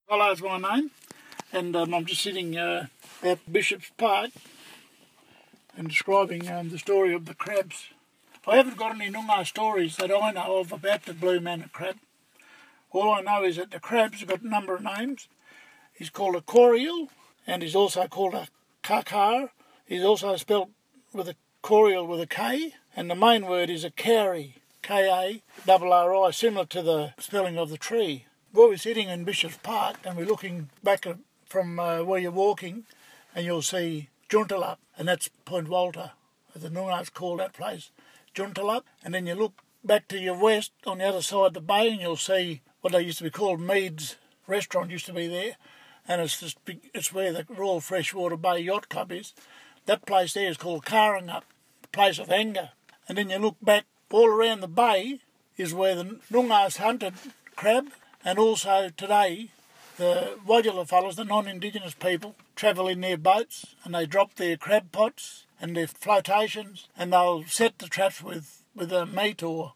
Hello is my name, and I'm just sitting at Bishop's Park and describing the story of the crabs. I haven't got any Noongar stories that I know of about the blue manna crab. All I know is that the crabs have got a number of names. He's called a corial, and he's also called a kakar. He's also spelled with a corial with a K, and the main word is a kauri, K-A-R-R-I, similar to the spelling of the tree. Well, we're sitting in Bishop's Park and we're looking back from where you're walking, and you'll see Joondalup, and that's Point Walter. The Noongars call that place Joondalup. And then you look back to your west on the other side of the bay and you'll see what they used to be called Mead's restaurant used to be there, and it's where the Royal Freshwater Bay Yacht Club is. That place there is called Karangup, the place of anger. And then you look back all around the bay is where the Noongars hunted crab. And also today, the Wadjala fellas, the non-Indigenous people, travel in their boats and they drop their crab pots and their flotations, and they'll set the traps with meat or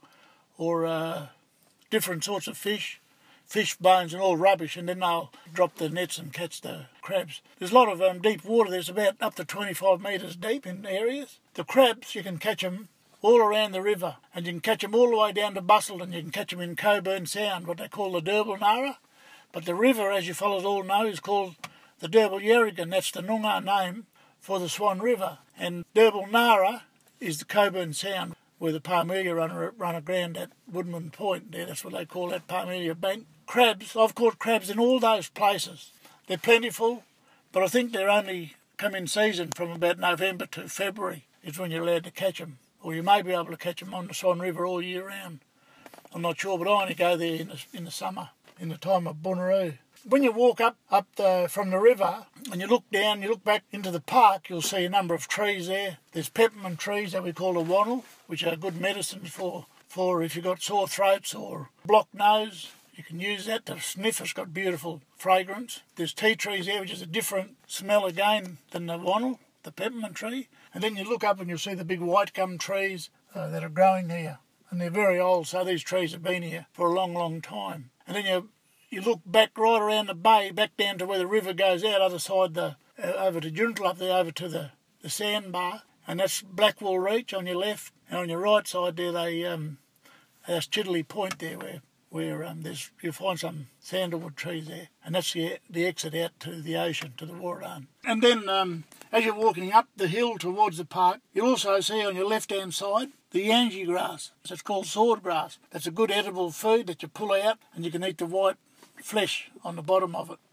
different sorts of fish bones and all rubbish, and then they'll drop the nets and catch the crabs. There's a lot of deep water. There's about up to 25 metres deep in areas. The crabs, you can catch them all around the river, and you can catch them all the way down to Busselton. You can catch them in Coburn Sound, what they call the Derbil Nara. But the river, as you fellas all know, is called the Derbil Yerrigan. That's the Noongar name for the Swan River. And Derbil Nara is the Coburn Sound, where the Parmelia run aground at Woodman Point there. That's what they call that Parmelia bank. Crabs, I've caught crabs in all those places. They're plentiful, but I think they're only come in season from about November to February is when you're allowed to catch them. Or you may be able to catch them on the Swan River all year round. I'm not sure, but I only go there in the summer, in the time of Bunaroo. When you walk up from the river and you look down, you look back into the park, you'll see a number of trees there. There's peppermint trees that we call a wannel, which are good medicines for if you've got sore throats or blocked nose. You can use that to sniff. It's got beautiful fragrance. There's tea trees there, which is a different smell again than the wannel, the peppermint tree. And then you look up and you'll see the big white gum trees that are growing here. And they're very old, so these trees have been here for a long, long time. And then you look back right around the bay, back down to where the river goes out, other side, over to Joondalup there, over to the sandbar. And that's Blackwall Reach on your left. And on your right side there, that's Chidley Point there, where you'll find some sandalwood trees there, and that's the exit out to the ocean, to the Warradane. And then as you're walking up the hill towards the park, you'll also see on your left-hand side the Yanji grass. It's called sword grass. That's a good edible food that you pull out, and you can eat the white flesh on the bottom of it.